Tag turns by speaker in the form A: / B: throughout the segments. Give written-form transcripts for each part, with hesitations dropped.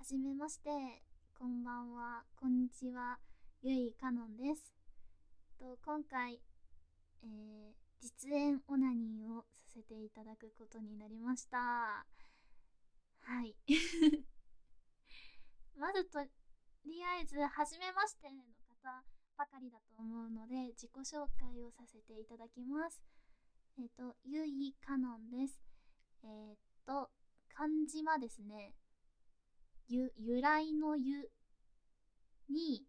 A: じめまして、こんばんは、こんにちは、ゆいかのんです。今回、実演オナニーをさせていただくことになりました。はい。まずとりあえず、はじめましての方ばかりだと思うので、自己紹介をさせていただきます。ゆいかのんです。漢字はですね、由来の由に、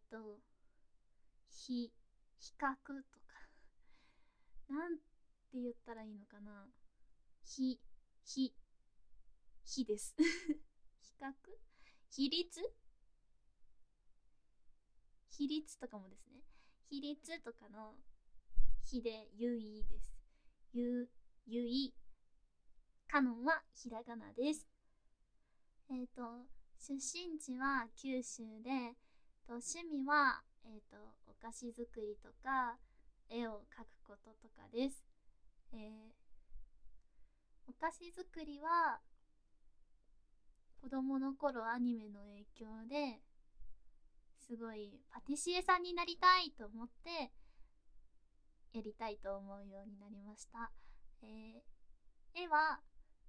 A: 比較とか、なんて言ったらいいのかな。比、比、比です。比較比率比率とかもですね。比率とかの比でゆいです。ゆい、かのんはひらがなです。出身地は九州で、趣味は、お菓子作りとか、絵を描くこととかです。お菓子作りは、子供の頃アニメの影響ですごいパティシエさんになりたいと思ってやりたいと思うようになりました。絵は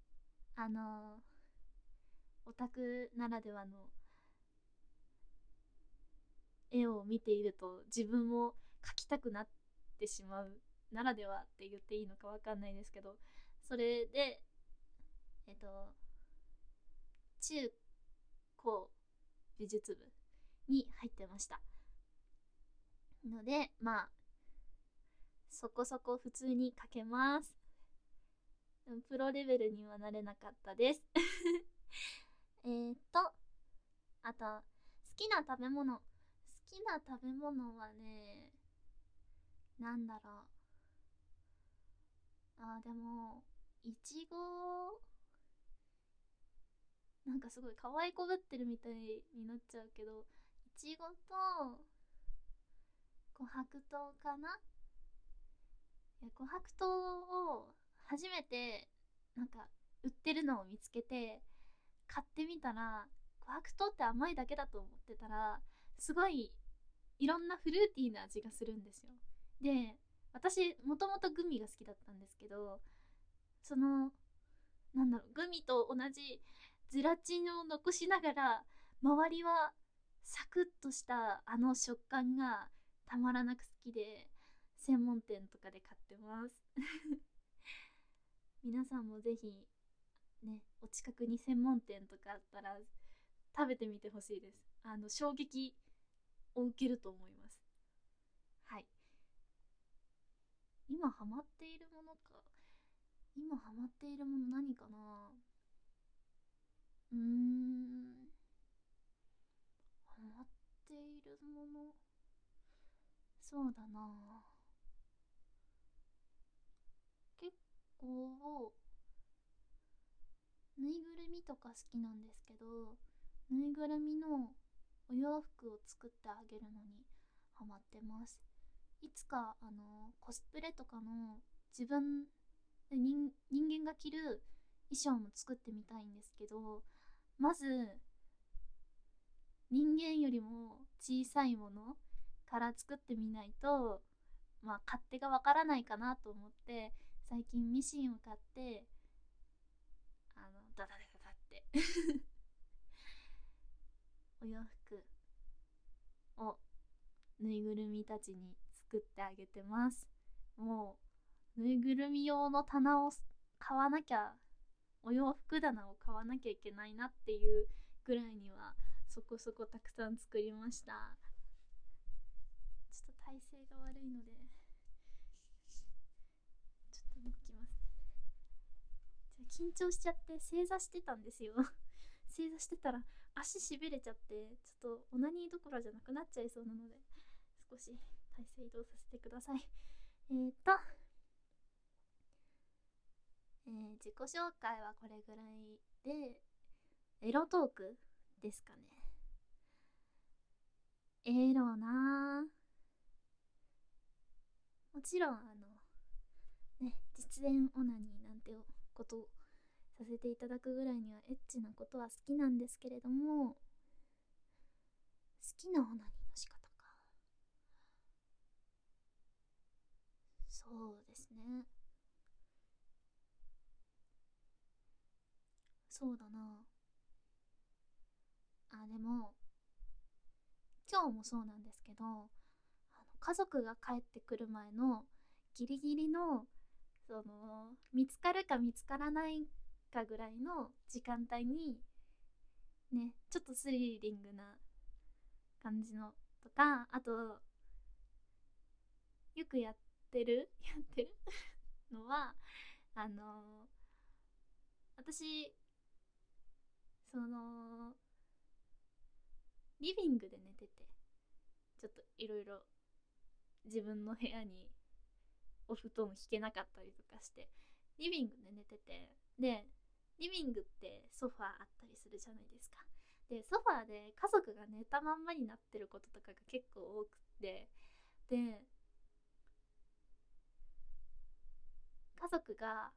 A: オタクならではの絵を見ていると自分も描きたくなってしまうならではって言っていいのかわかんないですけど、それで中高美術部に入ってましたので、まあそこそこ普通に描けます。プロレベルにはなれなかったですあと好きな食べ物はね、なんだろう、でもいちご、なんかすごい可愛いこぶってるみたいになっちゃうけど、いちごと琥珀糖かな。琥珀糖を初めてなんか売ってるのを見つけて買ってみたら、琥珀糖って甘いだけだと思ってたら、すごいいろんなフルーティーな味がするんですよ。で、私もともとグミが好きだったんですけど、そのグミと同じゼラチンを残しながら周りはサクッとしたあの食感がたまらなく好きで、専門店とかで買ってます皆さんもぜひね、お近くに専門店とかあったら食べてみてほしいです。衝撃を受けると思います。はい。今ハマっているものか。今ハマっているもの何かな。うーん。ハマっているもの。そうだな。結構、ぬいぐるみとか好きなんですけど、ぬいぐるみのお洋服を作ってあげるのにハマってます。いつかコスプレとかの自分で人間が着る衣装も作ってみたいんですけど、まず人間よりも小さいものから作ってみないと、まあ勝手がわからないかなと思って、最近ミシンを買ってダダダダダってお洋服をぬいぐるみたちに作ってあげてます。もうぬいぐるみ用の棚を買わなきゃ、お洋服棚を買わなきゃいけないなっていうぐらいにはそこそこたくさん作りました。ちょっと体勢が悪いのでちょっと動きますね。じゃ緊張しちゃって正座してたんですよ正座してたら足しびれちゃって、ちょっとオナニーどころじゃなくなっちゃいそうなので、少し体勢移動させてください。自己紹介はこれぐらいで、エロトークですかね。エロな、もちろん実演オナニーなんてことをさせていただくぐらいにはエッチなことは好きなんですけれども、好きなオナニーの仕方か。そうですね。そうだな。でも今日もそうなんですけど、家族が帰ってくる前のギリギリの、見つかるか見つからないかぐらいの時間帯にね、ちょっとスリリングな感じのとか、あとよくやってるのは、私、リビングで寝てて、ちょっといろいろ自分の部屋にお布団引けなかったりとかして、リビングで寝てて、でリビングってソファーあったりするじゃないですか。でソファーで家族が寝たまんまになってることとかが結構多くって、で家族が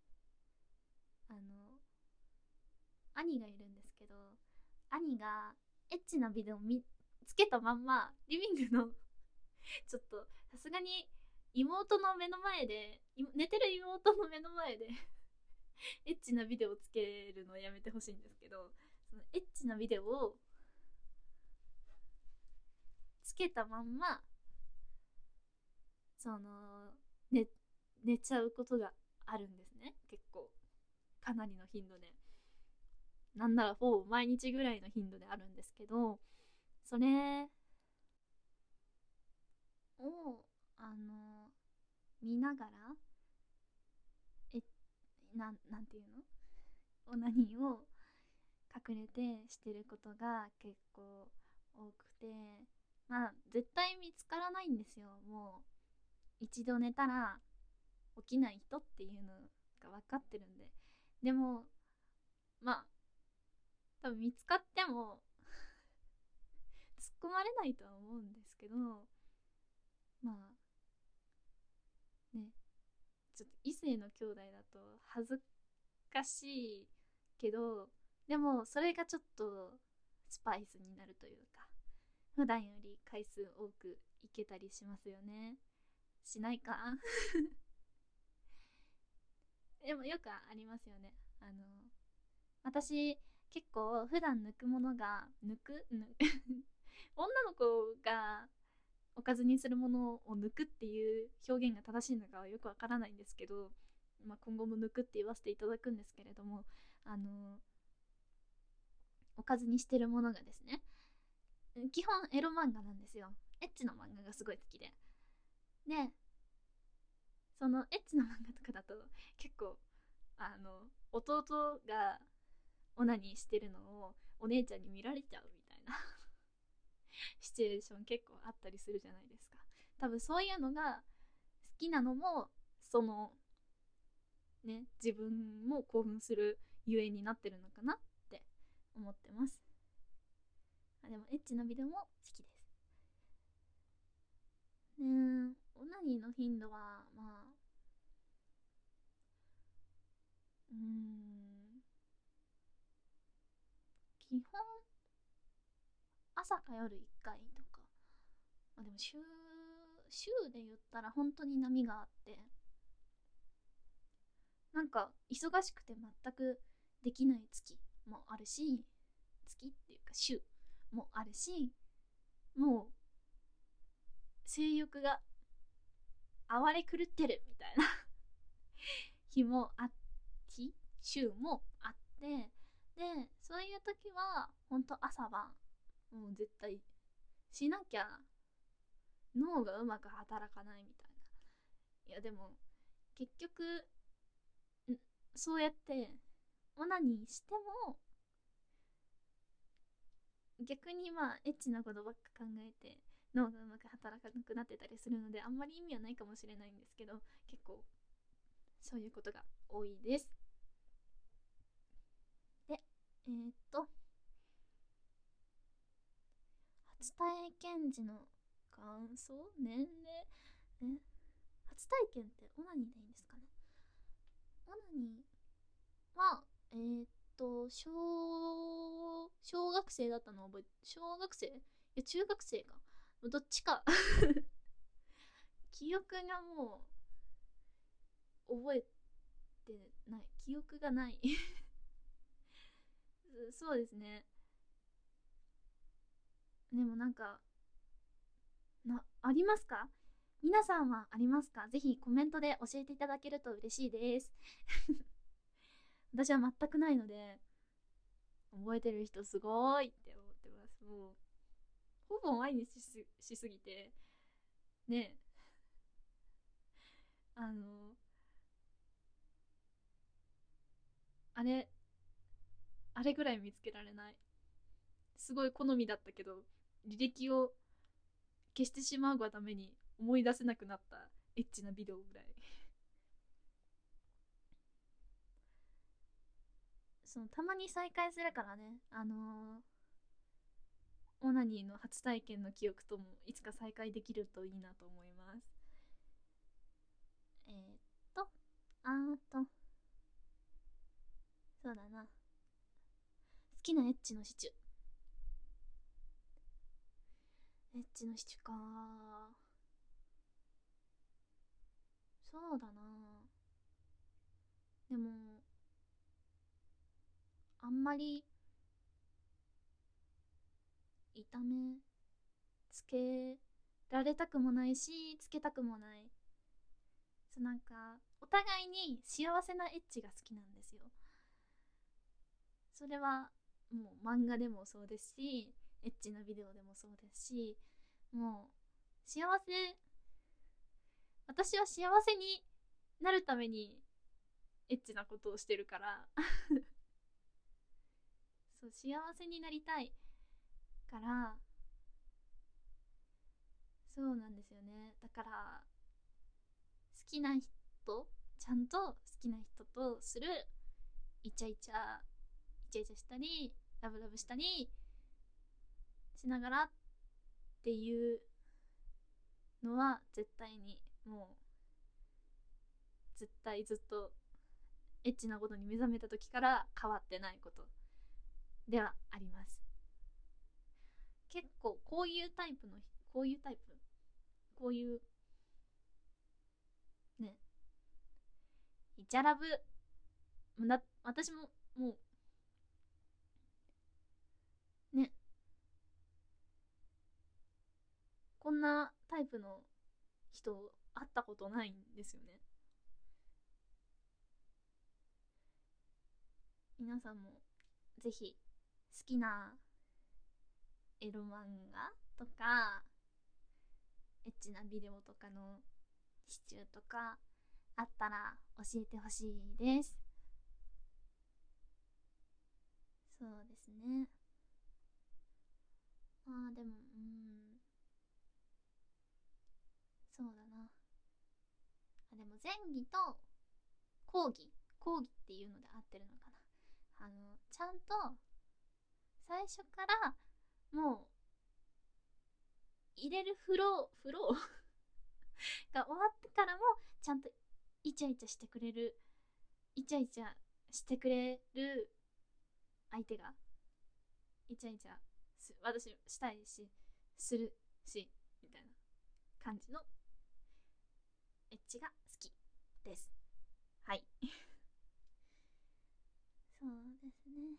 A: 兄がいるんですけど、兄がエッチなビデオつけたまんまリビングのちょっとさすがに妹の目の前で、寝てる妹の目の前でエッチなビデオをつけるのをやめてほしいんですけど、そのエッチなビデオをつけたまんま寝ちゃうことがあるんですね。結構かなりの頻度で、なんならほぼ毎日ぐらいの頻度であるんですけど、それを見ながら、えなんていうの、オナニーを隠れてしてることが結構多くて、まあ絶対見つからないんですよ。もう一度寝たら起きない人っていうのが分かってるんで。でもまあ多分見つかっても突っ込まれないとは思うんですけど、まあね、ちょっと異性の兄弟だと恥ずかしいけど、でもそれがちょっとスパイスになるというか、普段より回数多くいけたりしますよね。しないかでもよくありますよね。私結構普段抜くものが女の子がおかずにするものを抜くっていう表現が正しいのかはよくわからないんですけど、今後も抜くって言わせていただくんですけれども、おかずにしてるものがですね、基本エロ漫画なんですよ。エッチな漫画がすごい好きで、そのエッチな漫画とかだと結構弟がオナニーしてるのをお姉ちゃんに見られちゃうみたいなシチュエーション結構あったりするじゃないですか。多分そういうのが好きなのも、自分も興奮するゆえになってるのかなって思ってます。でもエッチなビデオも好きですね。オナニーの頻度は基本朝か夜1回とか、でも週で言ったら本当に波があって、なんか忙しくて全くできない月もあるし、月っていうか週もあるし、もう性欲が哀れ狂ってるみたいな日も週もあって、でそういう時はほんと朝晩もう絶対しなきゃ脳がうまく働かないみたいな。いやでも結局そうやってオナニーしても逆にエッチなことばっか考えて脳がうまく働かなくなってたりするので、あんまり意味はないかもしれないんですけど、結構そういうことが多いです。で初体験時の感想、年齢、初体験ってオナニーでいいんですかね。オナニーはえーっ小学生だったの覚えて、小学生、いや中学生か、どっちか記憶がもう覚えてない、記憶がないそうですね。でもなんかありますか？皆さんはありますか？ぜひコメントで教えていただけると嬉しいです私は全くないので、覚えてる人すごいって思ってます。もうほぼ毎日しすぎてね。あのあれあれぐらい見つけられない。すごい好みだったけど履歴を消してしまうがために思い出せなくなったエッチなビデオぐらいそのたまに再会するからね。オナニーの初体験の記憶ともいつか再会できるといいなと思います。とそうだな、好きなエッチのシチュ。エッチのシチュか。そうだな。でもあんまり痛めつけられたくもないしつけたくもない。なんかお互いに幸せなエッチが好きなんですよ。それはもう漫画でもそうですし、エッチなビデオでもそうですし、もう幸せ、私は幸せになるためにエッチなことをしてるからそう幸せになりたいから、そうなんですよね。だから好きな人、ちゃんと好きな人とするイチャイチャイチャイチャしたりラブラブしたりしながらっていうのは絶対に、もう絶対ずっとエッチなことに目覚めた時から変わってないことではあります。結構こういうタイプの、こういうタイプ、こういうね、イチャラブ私ももうね、こんなタイプの人会ったことないんですよね。皆さんもぜひ好きなエロ漫画とかエッチなビデオとかのシチューとかあったら教えてほしいです。そうですね。でもそうだな。でも前儀と講義っていうので合ってるのかな。ちゃんと最初からもう入れるフローが終わってからもちゃんとイチャイチャしてくれる、イチャイチャしてくれる相手が、イチャイチャ私したいしするしみたいな感じのエッチが好きです。はいそうですね。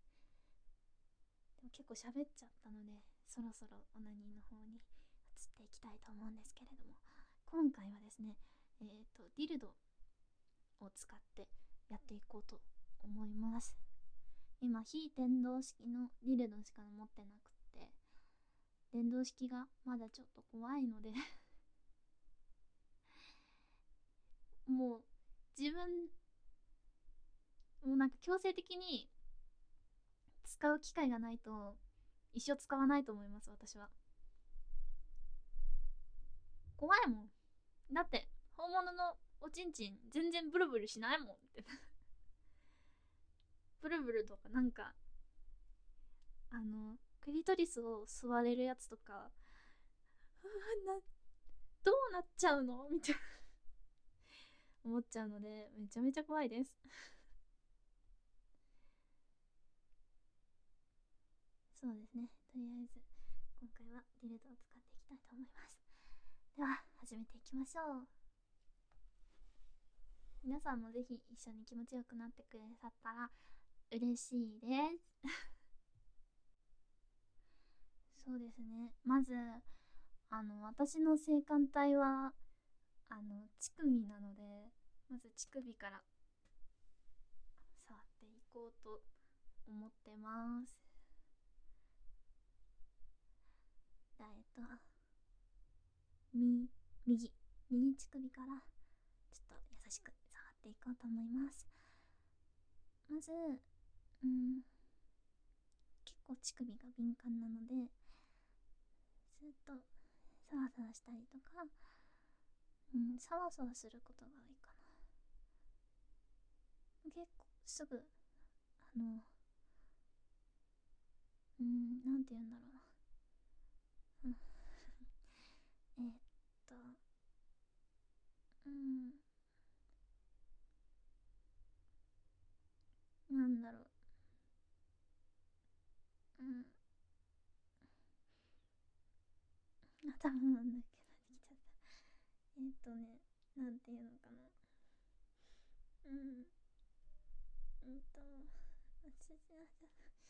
A: でも結構喋っちゃったので、そろそろオナニーの方に移っていきたいと思うんですけれども、今回はですね、ディルドを使ってやっていこうと思います。今非電動式のディルドしか持ってなくて、電動式がまだちょっと怖いのでもう自分もうなんか強制的に使う機会がないと一生使わないと思います。私は怖いもん。だって本物のおちんちん全然ブルブルしないもんってブルブルとかなんかクリトリスを吸われるやつとかどうなっちゃうのみたいな思っちゃうのでめちゃめちゃ怖いですそうですね。とりあえず今回はディルドを使っていきたいと思います。では始めていきましょう。皆さんもぜひ一緒に気持ちよくなってくださったら嬉しいですそうですね。まず私の性感帯は乳首なので、まず乳首から触っていこうと思ってます。右乳首からちょっと優しく触っていこうと思います。まず結構乳首が敏感なので、ずっとサワサワしたりとか、サワサワすることが多いかな。結構すぐなんて言うんだろうなえーっとなんだろう頭なんだっけな、できちゃったなんていうのかな忘れちゃった。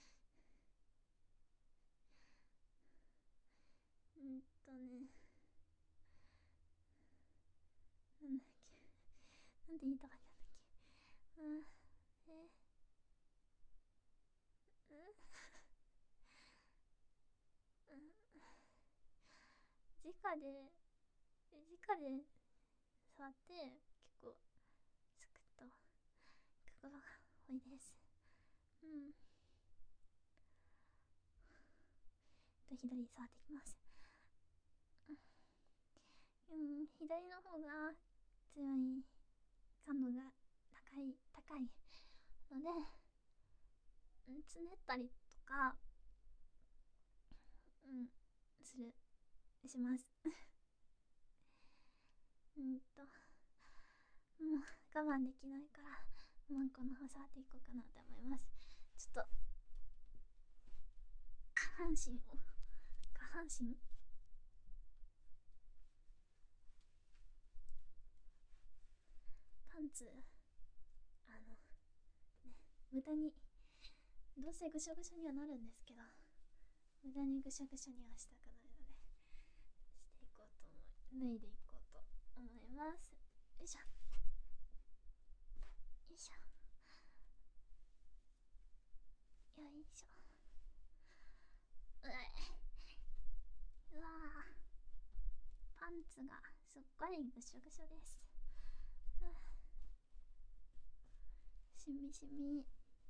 A: なんだっけ、なんて言いたかったんだっけ。直で触って結構サクッとくことが多いです。左触っていきます。左の方が強い感度が高いので、つねったりとかしますもう我慢できないからマンコの方触っていこうかなと思います。ちょっと下半身パンツ無駄にどうせぐしょぐしょにはなるんですけど、無駄にぐしょぐしょにはしたくないのでしていこうと脱いでいこうと思います。よいしょよいしょよいしょ。うわー、パンツがすっごいぐしょぐしょです。しみしみ。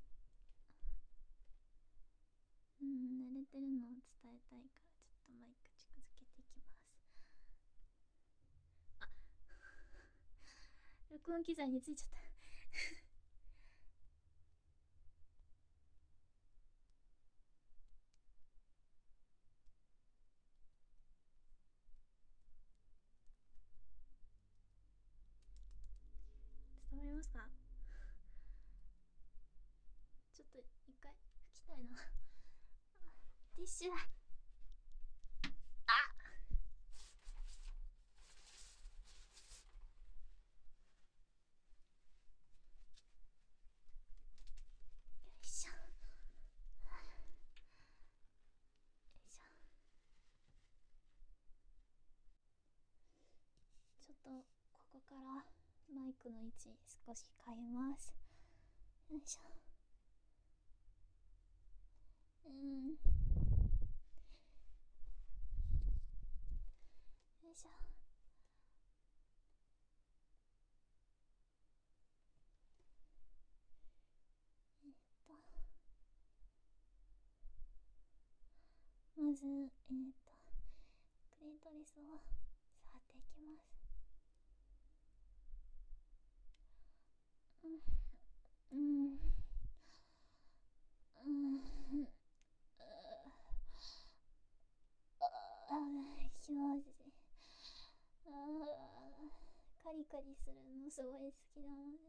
A: 濡れてるのを伝えたいからちょっとマイク近づけていきます。あ録音機材についちゃった伝わりますか？ちょっと一回拭きたいなティッシュだ。よいしょよいしょ。ちょっとここからマイクの位置少し変えます。よいしょ。よいしょ。まずクレトリスを触っていきます。カリカリするのすごい好きなので、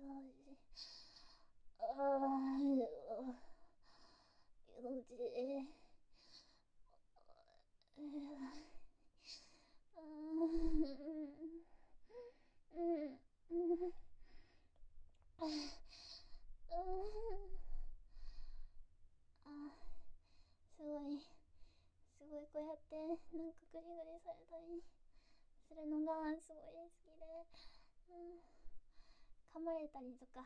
A: すごいこうやってなんかグリグリされたりするのがすごい好きで、噛まれたりとか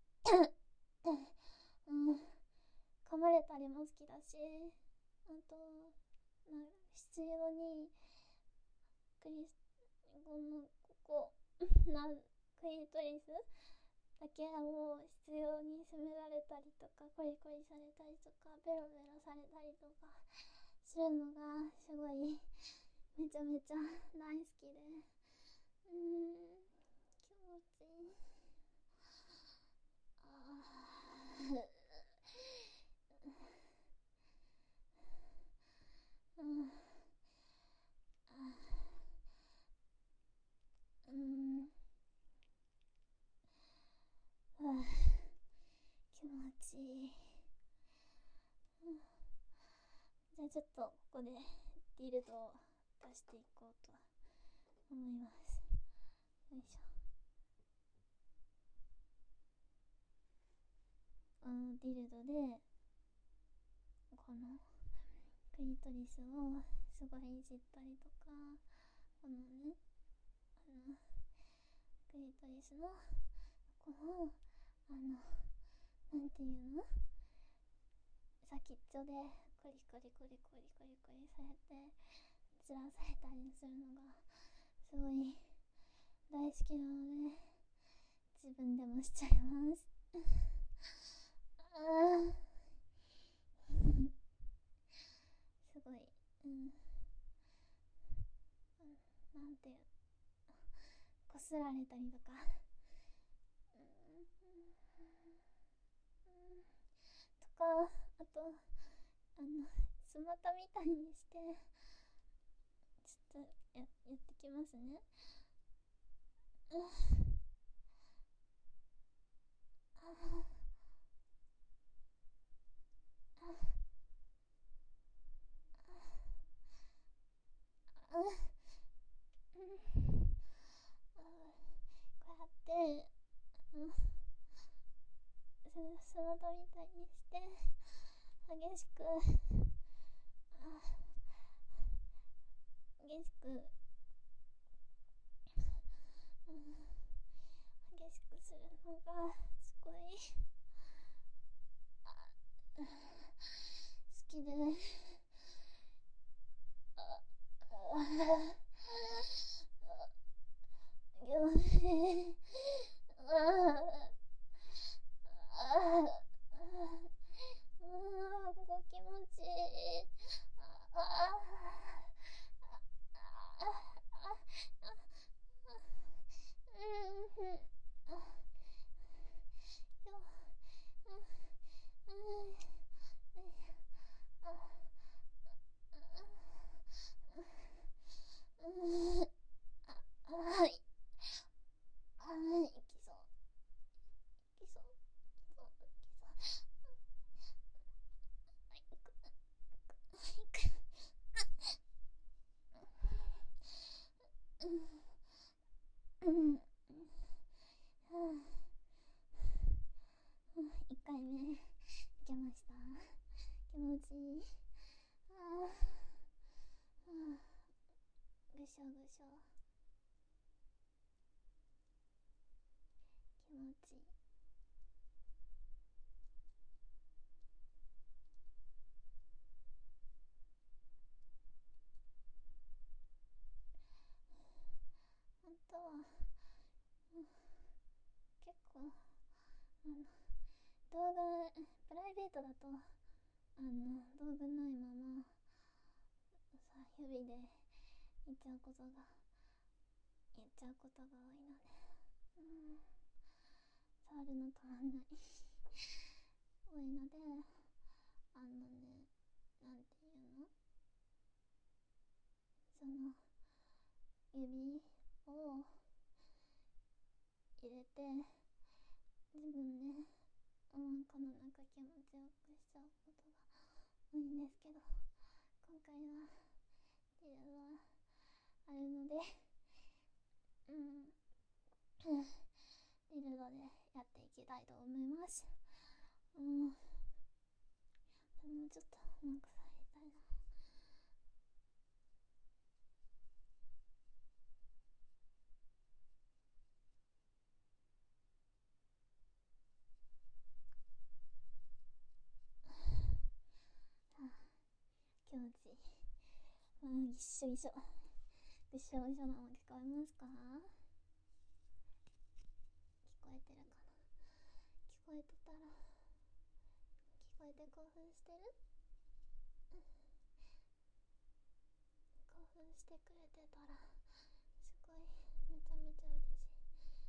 A: 噛まれたりも好きだし、あと必要にここなクリトリスだけを必要に責められたりとか、コリコリされたりとか、ベロベロされたりとかするのがすごいめちゃめちゃ大好きで、気持ちいい。気持ちいい。じゃあちょっとここでディルドを出していこうと思います。よいしょ。ディルドでこのクリトリスをすごいいじったりとか、このね、クリトリスのこのなんていうの、先っちょでコリコリコリコリコリコリされてずらされたりするのがすごい大好きなので、自分でもしちゃいますすごい、なんていう、こすられたりとか、とか、あとスマタみたいにしてちょっとやってきますね。こうやってスマタみたいにして激しく激しく激しくするのがすごい好きで、ここ気持ちいい。はい、いきそう、いきそう、いきそう、いきそう1回目いけました。気持ちいい。ぐしょぐしょ、気持ちいい。本当は、結構動画プライベートだと道具ないままさ指で言っちゃうことが多いので、触るの止まんない多いので、なんていうの、その指を入れて自分でお腹の中気持ちよくしちゃうことが多いんですけど、今回はっていうのはあるので、ディルドでやっていきたいと思います。でもちょっとうまくされたいな。気持ちいい。ぎっしょぎしょぐしょぐしょなの聞こえますか？聞こえてるかな？聞こえてたら、聞こえて興奮してる？興奮してくれてたらすごいめちゃめちゃ嬉しい。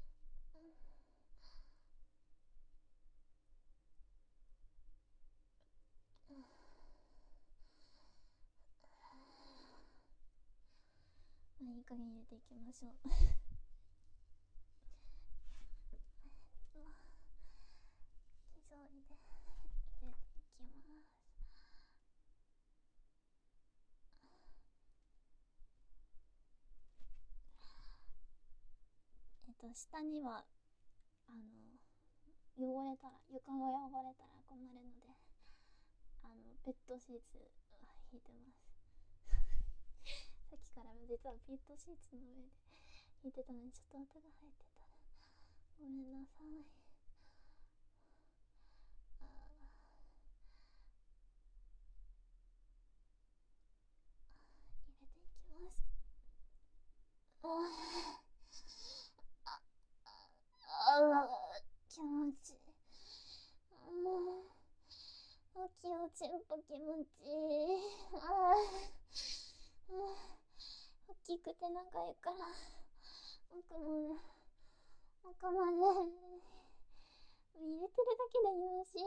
A: まあいい加減入れていきましょう。急いで入れていきます。下には汚れたら、床が汚れたら困るので、ペットシーツ引いてます。さっきから実はペットシーツの上で引いてたのに、ちょっと音が入ってたらごめんなさい。入れていきます。気持ちいい。気持ちいい。気持ちいい。大きくて長いから奥まで入れてるだけでよし。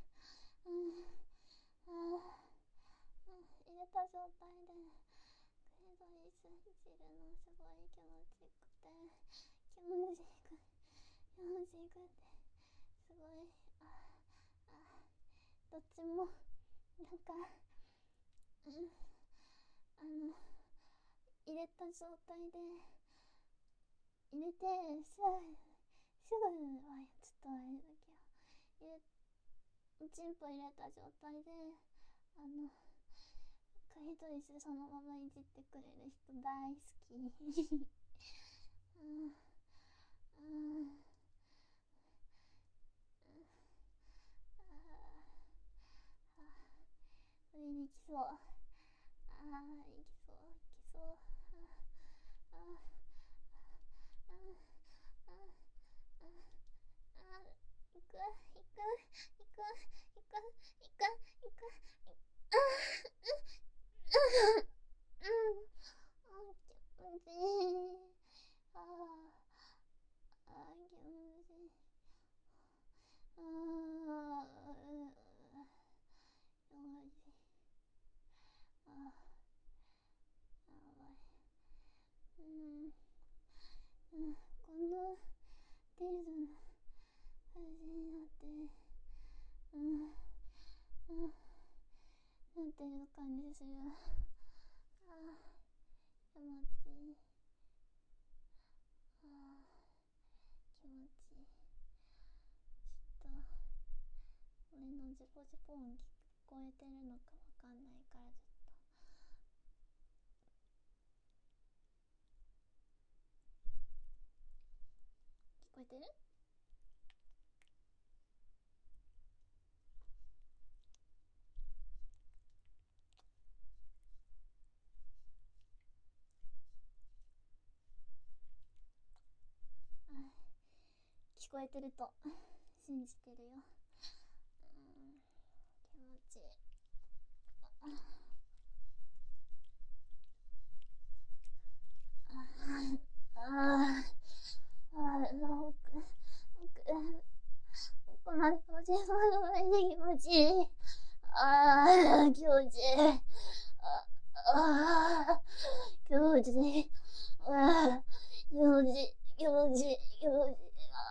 A: 入れた状態でクレドリスいじるのすごい気持ちよくて、気持ちよくてすごい、どっちもなんか入れた状態で入れてすぐはちょっとあれだけど、チンポ入れた状態でクリトリスそのままいじってくれる人大好き。上に来そう。行きそう。このディズの味になってなんていう感じする。気持ちいい。気持ちいい。ちょっと俺のジポジポ音聞こえてるのかわかんないから、ちょっと聞こえてる？聞こえてると信じてるよ。気持ちいい。奥まで閉じ込めて気持ちいい。気持ちいい。気持ちいい。気持ちいい。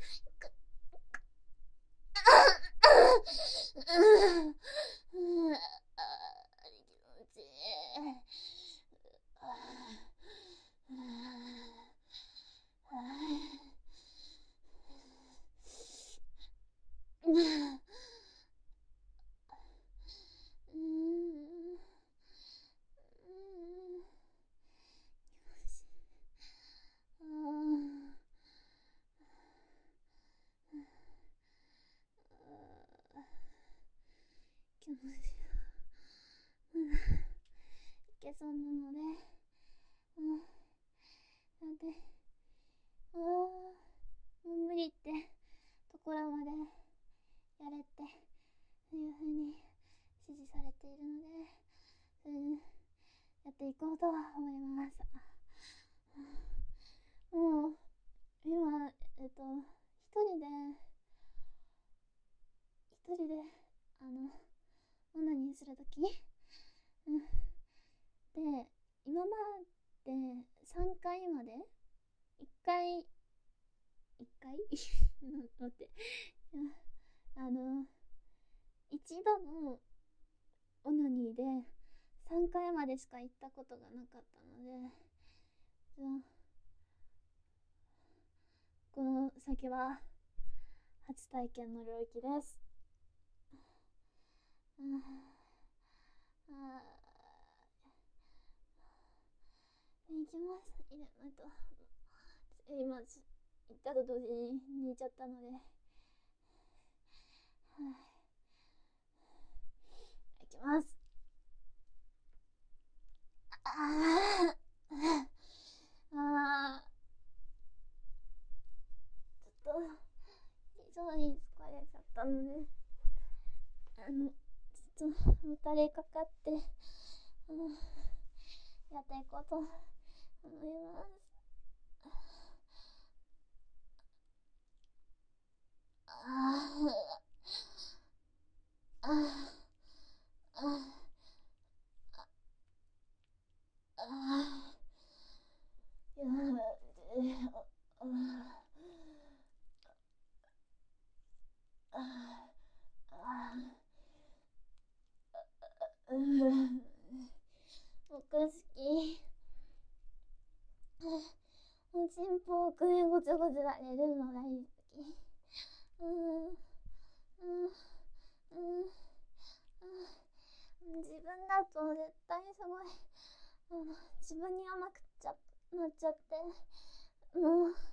A: 気持ちいけそうなので、なんで、もう無理ってところまでやれっていう風に指示されているので、やっていこうと思います。もう今一人でオナニーするとき、で今まで3回まで1回待って一度のオナニーで3回までしか行ったことがなかったので、この先は初体験の領域です。行きます。今行ったと同時に寝ちゃったので、行きます。ちょっと非常に疲れちゃったので、ちょっともたれかかって、やっていこうと思います。僕好き。おちんぽ奥でごちょごちょされるの大好き。自分だと絶対すごい自分に甘くなっちゃって、もう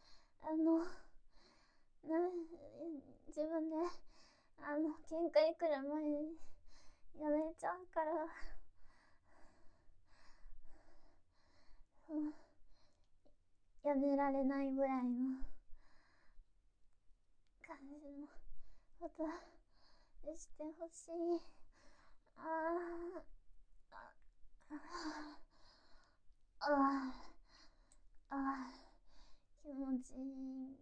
A: 自分で限界来る前にやめちゃうから、やめられないぐらいの感じのことしてほしい。気持ちいい。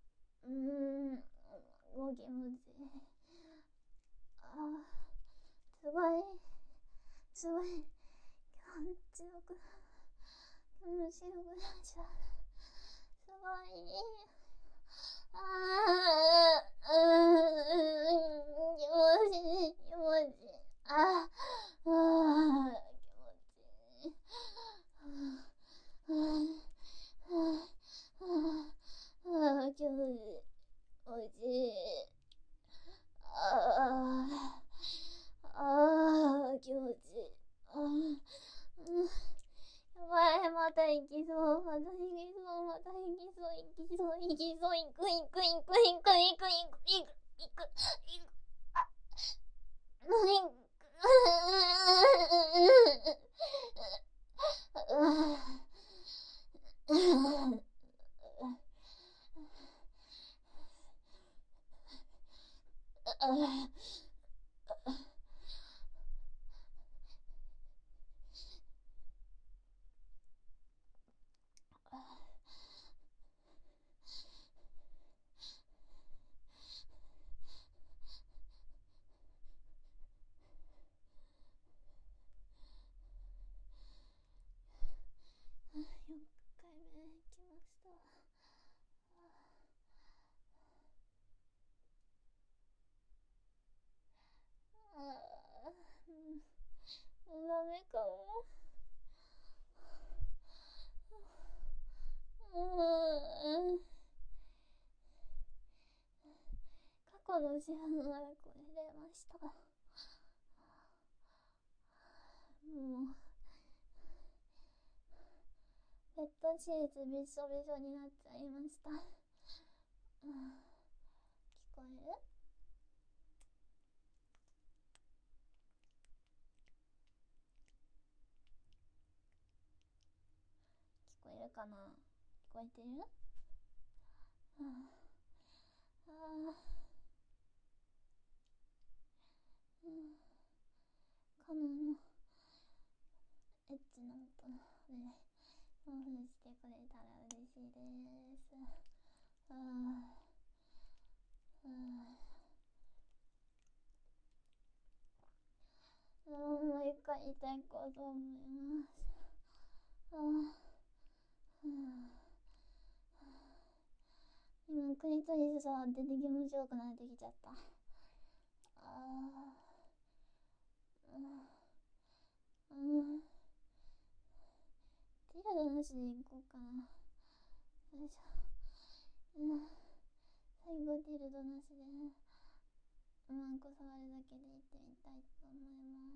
A: もう気持ちいい。すごい気持ちよくなっちゃう。すごい。 きそういきそういくいくいくいくいくいくいくいくいくあ何4回目来ました。もうダメかも。過去の自分はこれ出ました。もうベッドシーツびしょびしょになっちゃいました。聞こえる？聞こえるかな？聞こえてる？カノのエッチな音で興奮してくれたら嬉しいです。もう一回言いたいこと思います。今クリトリス触ってて気持ちよくなってきちゃった。ティルドなしでいこうかな。よいしょ。最後ティルドなしでマンコ触るだけでいってみたいと思います。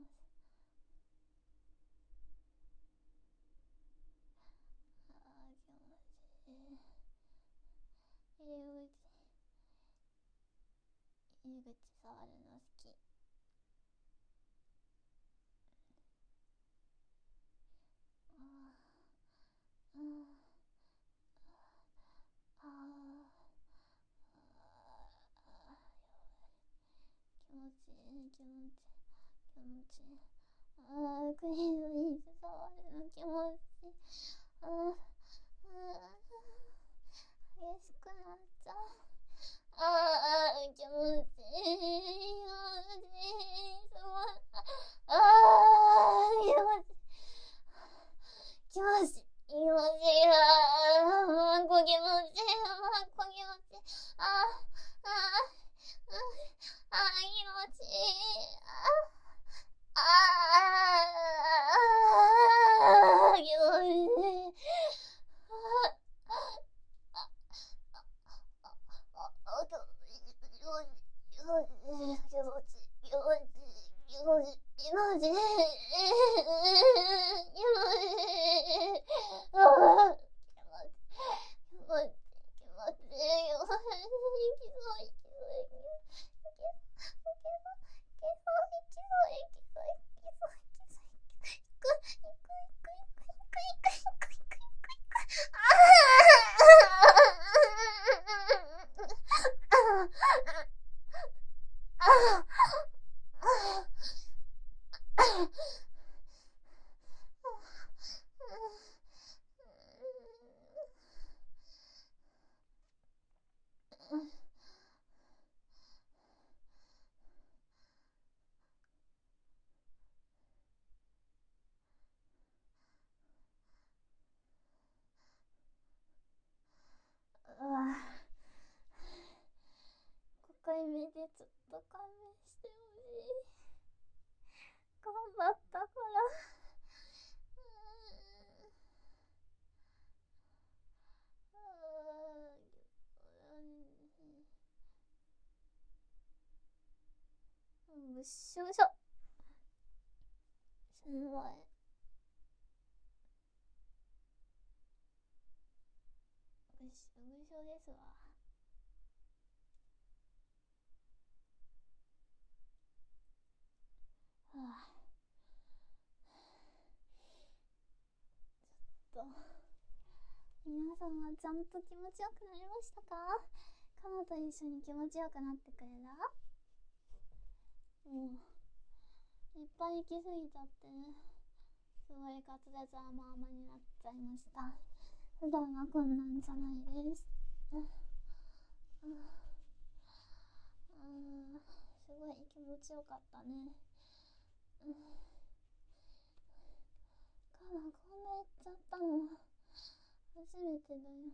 A: 気持ちいい。入り口触るの好き。気持ちいい気持ちいい気持ちいい。クリームに触るの気持ちいい。激しくなっちゃう。気持ちいい気持ちいいすごい。気持ちいい気持ちいいマンコ気持ちいいマンコ気持ちいい気持ちいい5回目でちょっと勘弁してほしい。頑張ったから。むっしょしょ。すごい。むっしょぐしょですわ。はあ、ちょっと皆さんはちゃんと気持ちよくなりましたか？カナと一緒に気持ちよくなってくれた？もういっぱい行き過ぎちゃってすごい滑舌甘々になっちゃいました。普段はこんなんじゃないです。すごい気持ちよかったね。カナこんな言っちゃったの初めてだよ。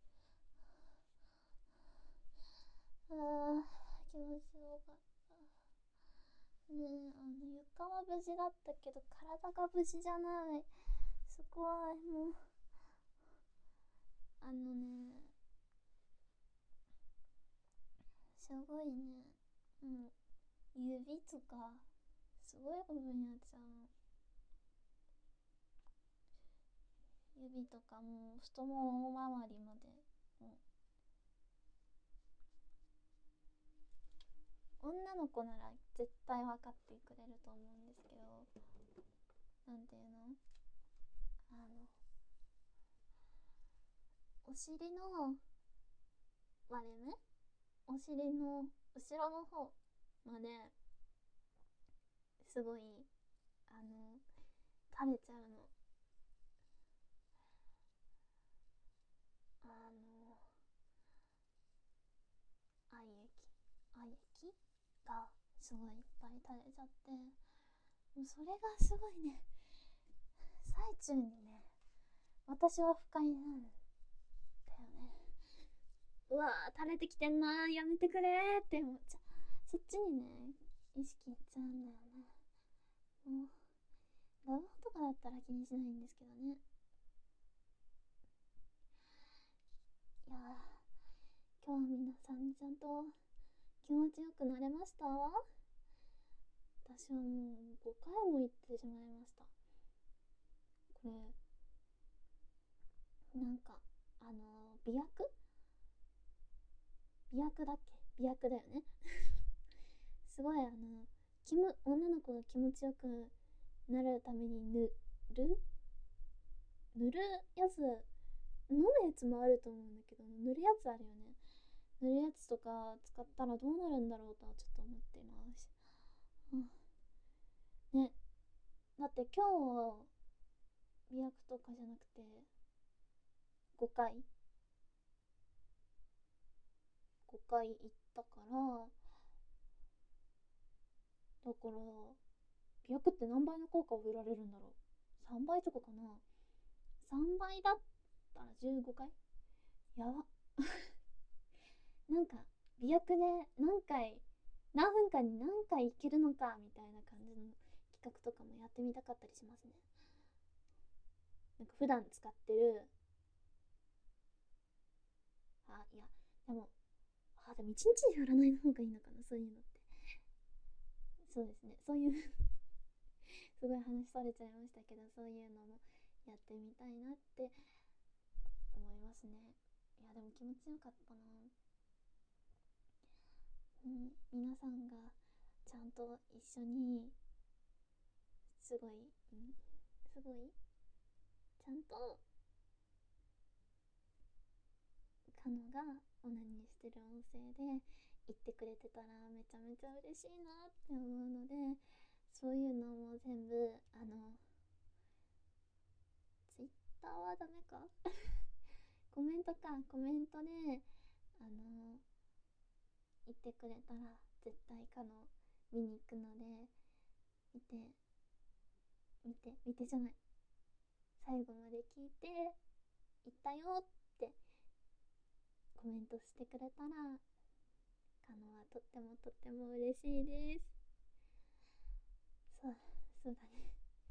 A: 気持ちよかったね。床は無事だったけど体が無事じゃない。すごい。もうすごいね。もう指とかすごいことになっちゃうの。指とかもう太もも周りまでもう、女の子なら絶対分かってくれると思うんですけど、なんていうの、お尻の割れ目、お尻の後ろの方まですごい垂れちゃうの。愛液がすごいいっぱい垂れちゃって、もうそれがすごいね、最中にね、私は不快なんだよね。うわー垂れてきてんなー、やめてくれーって思っちゃう。そっちにね意識いっちゃうんだよね。もうラブホとかだったら気にしないんですけどね。いやー、今日は皆さんちゃんと気持ちよくなれました？私はもう5回も言ってしまいました。これなんか媚薬だっけ、媚薬だよね。すごい女の子が気持ちよくなるために塗るやつ、飲むやつもあると思うんだけど、塗るやつあるよね。塗るやつとか使ったらどうなるんだろうとはちょっと思っています。ね、だって今日媚薬とかじゃなくて5回行ったから、だから媚薬って何倍の効果を得られるんだろう。3倍とかかな。3倍だったら15回、やば。なんか媚薬で何分間に何回いけるのかみたいな感じの企画とかもやってみたかったりしますね。なんか普段使ってる、いや、でもでも1日でやらないの方がいいのかな、そういうのって。そうですね、そういうすごい話されちゃいましたけど、そういうのもやってみたいなって思いますね。いやでも気持ちよかったな。皆さんがちゃんと一緒にすごい、すごいちゃんとカノがオナニーしてる音声で言ってくれてたらめちゃめちゃ嬉しいなって思うので、そういうのも全部ツイッターはダメか。コメントで言ってくれたら絶対カノ見に行くので、見てじゃない、最後まで聞いて行ったよってコメントしてくれたらカノはとってもとっても嬉しいです。そうだね。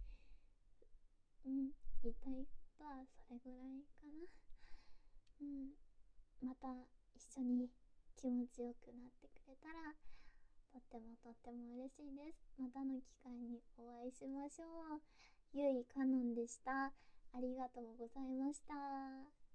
A: 言いたいことはそれぐらいかな。また一緒に気持ちよくなってくれたらとってもとっても嬉しいです。またの機会にお会いしましょう。ゆいかのんでした。ありがとうございました。